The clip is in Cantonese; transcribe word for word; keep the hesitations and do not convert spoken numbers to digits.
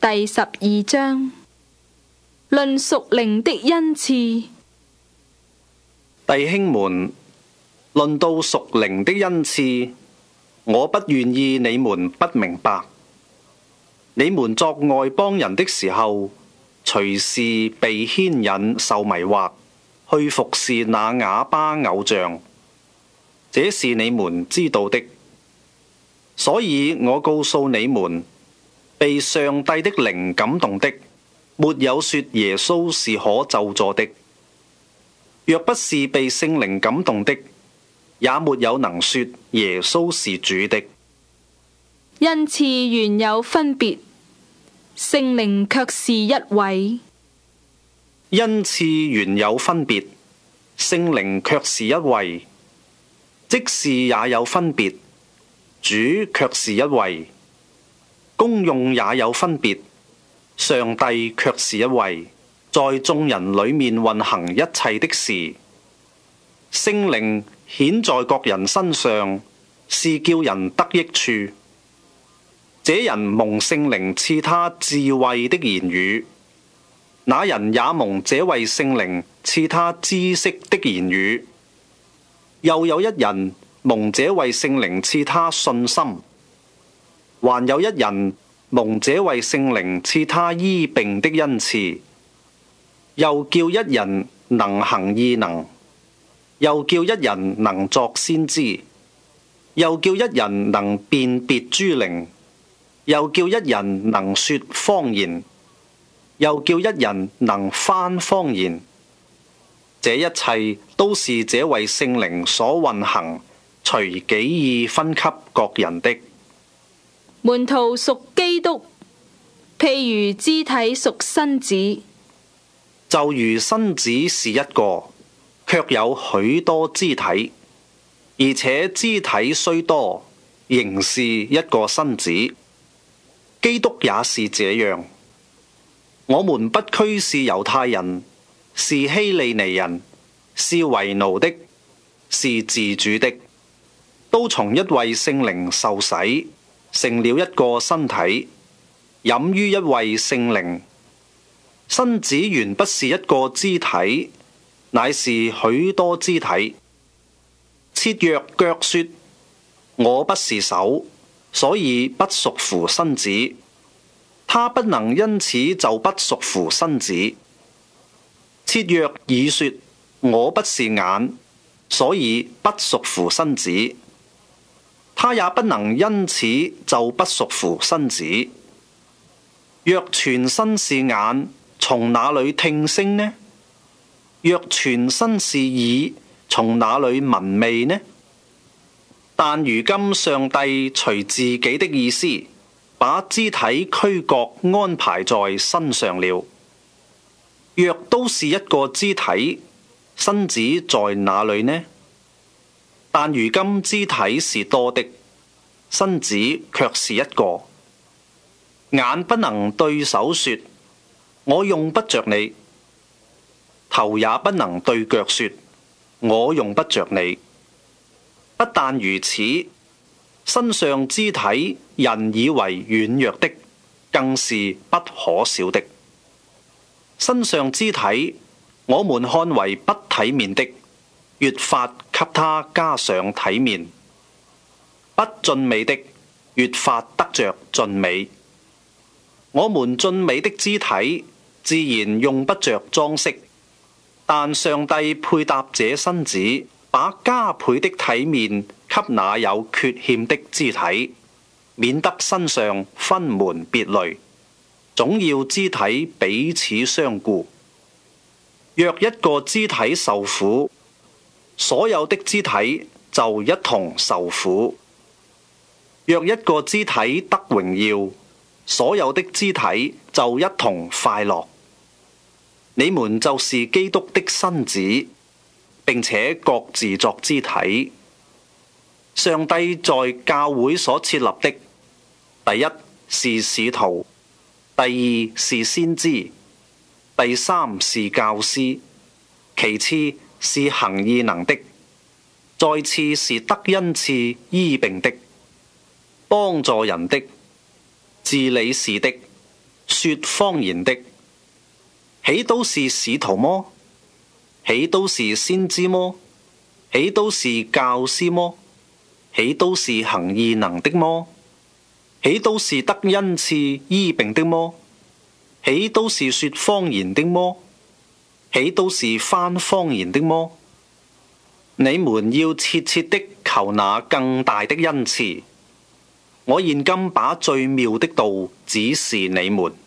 第十二章，論屬靈的恩賜。 弟兄們，論到屬靈的恩賜，我不願意你們不明白。你們作外邦人的時候，隨時被牽引受迷惑，去服侍那啞巴偶像，這是你們知道的。所以我告訴你們，被上帝的靈感動的，沒有說耶穌是可咒詛的；若不是被聖靈感動的，也沒有能說耶穌是主的。 恩賜原有分別，聖靈卻是一位。 恩賜原有分別，聖靈卻是一位。職事也有分別，主卻是一位。功用也有分別，上帝卻是一位，在眾人裏面運行一切的事。聖靈顯在各人身上，是叫人得益處。這人蒙聖靈賜他智慧的言語，那人也蒙這位聖靈賜他知識的言語。又有一人蒙這位聖靈賜他信心，還有一人蒙這位聖靈賜他醫病的恩賜。又叫一人能行異能，又叫一人能作先知，又叫一人能辨別諸靈，又叫一人能說方言，又叫一人能翻方言。這一切都是這位聖靈所運行，隨己意分給各人的。 門徒屬基督，譬如肢體屬身子， 就如身子是一個，卻有許多肢體，而且肢體雖多，仍是一個身子。基督也是這樣。我們不拘是猶太人，是希利尼人，是為奴的，是自主的，都從一位聖靈受洗，成了一個身體，飲於一位聖靈。身子原不是一個肢體，乃是許多肢體。設若腳說：我不是手，所以不屬乎身子，他不能因此就不屬乎身子。設若耳說：我不是眼，所以不屬乎身子，他也不能因此就不屬乎身子。若全身是眼，從哪裏聽聲呢？若全身是耳，從哪裏聞味呢？但如今上帝隨自己的意思，把肢體俱各安排在身上了。若都是一個肢體，身子在哪裏呢？但如今肢體是多的，身子卻是一個。眼不能對手說：我用不着你；頭也不能對腳說：我用不着你。不但如此，身上肢體人以為軟弱的，更是不可少的。身上肢體我們看為不體面的，越發給他加上體面；不俊美的，越發得着俊美。我們俊美的肢體自然用不着裝飾，但上帝配搭這身子，把加倍的體面給那有缺陷的肢體，免得身上分門別類，總要肢體彼此相顧。若一個肢體受苦，所有的肢體就一同受苦；若一個肢體得榮耀，所有的肢體就一同快樂。你們就是基督的身子，並且各自作肢體。上帝在教會所設立的，第一是使徒，第二是先知，第三是教師，其次是行異能的，再次是得恩賜醫病的，幫助人的，治理事的， 說方言的，豈都是使徒麼？豈都是先知麼？豈都是教師麼？豈都是行異能的麼？豈都是得恩賜醫病的麼？豈都是說方言的麼？豈都是翻方言的麼？你們要切切的求那更大的恩賜。我現今把最妙的道指示你們。